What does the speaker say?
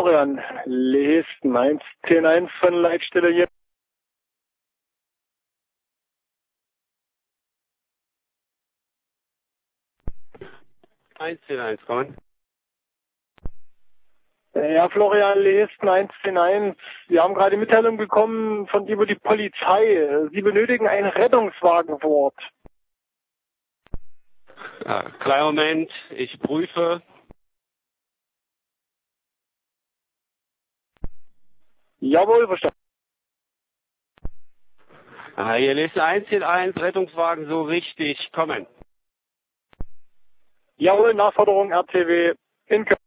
Florian, Lehesten 110.1 von Leitstelle hier. Kommen. Ja, Florian, Lehesten 110.1. Wir haben gerade Mitteilung bekommen von über die Polizei. Sie benötigen einen Rettungswagen vor Ort. Ja, kleinen Moment, ich prüfe. Jawohl, verstanden. Hier Liste 101, Rettungswagen so richtig, kommen. Jawohl, Nachforderung RTW in Köln.